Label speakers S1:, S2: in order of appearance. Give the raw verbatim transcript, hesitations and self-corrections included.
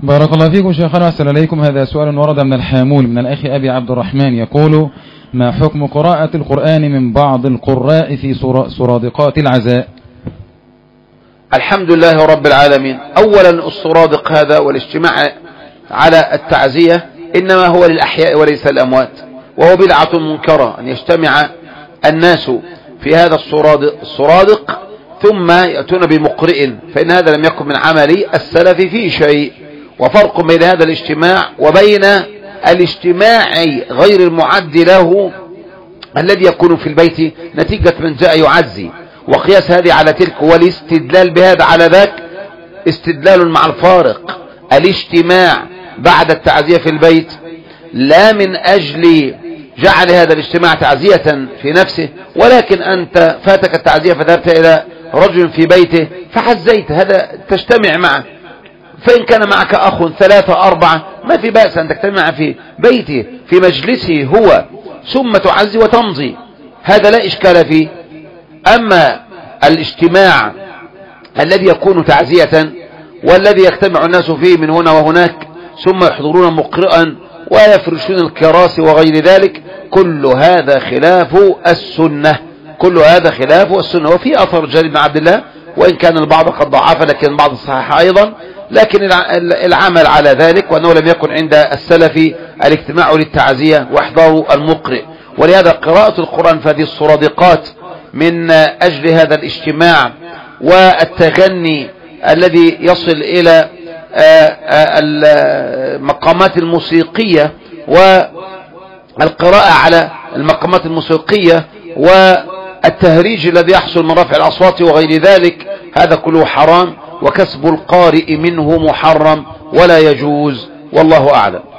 S1: بارك الله فيكم شيخنا وأحسن إليكم. هذا سؤال ورد من الحامول من الأخ أبي عبد الرحمن يقول: ما حكم قراءة القرآن من بعض القراء في سرادقات العزاء؟
S2: الحمد لله رب العالمين. أولا السرادق هذا والاجتماع على التعزية إنما هو للأحياء وليس الأموات، وهو بدعة منكرة أن يجتمع الناس في هذا السرادق ثم يأتون بمقرئ، فإن هذا لم يكن من عمل السلف فيه شيء. وفرق بين هذا الاجتماع وبين الاجتماع غير المعد له الذي يكون في البيت نتيجة من جاء يعزي، وقياس هذه على تلك والاستدلال بهذا على ذاك استدلال مع الفارق. الاجتماع بعد التعزية في البيت لا من أجل جعل هذا الاجتماع تعزية في نفسه، ولكن أنت فاتك التعزية فذهبت إلى رجل في بيته فحزيت، هذا تجتمع معه. فإن كان معك أخ ثلاثة أربعة ما في بأس أن تجتمع في بيته في مجلسه هو ثم تعزي وتمضي، هذا لا إشكال فيه. أما الاجتماع الذي يكون تعزية والذي يجتمع الناس فيه من هنا وهناك ثم يحضرون مقرئا ويفرشون الكراسي وغير ذلك، كل هذا خلاف السنة، كل هذا خلاف السنة. وفي أثر جرير بن عبد الله وإن كان البعض قد ضعف لكن البعض الصحيح أيضا، لكن العمل على ذلك وأنه لم يكن عند السلف الاجتماع للتعزية واحضار المقرئ. ولهذا قراءة القرآن في هذه السرادقات من أجل هذا الاجتماع والتغني الذي يصل إلى المقامات الموسيقية والقراءة على المقامات الموسيقية والتهريج الذي يحصل من رفع الأصوات وغير ذلك، هذا كله حرام، وكسب القارئ منه محرم ولا يجوز، والله أعلم.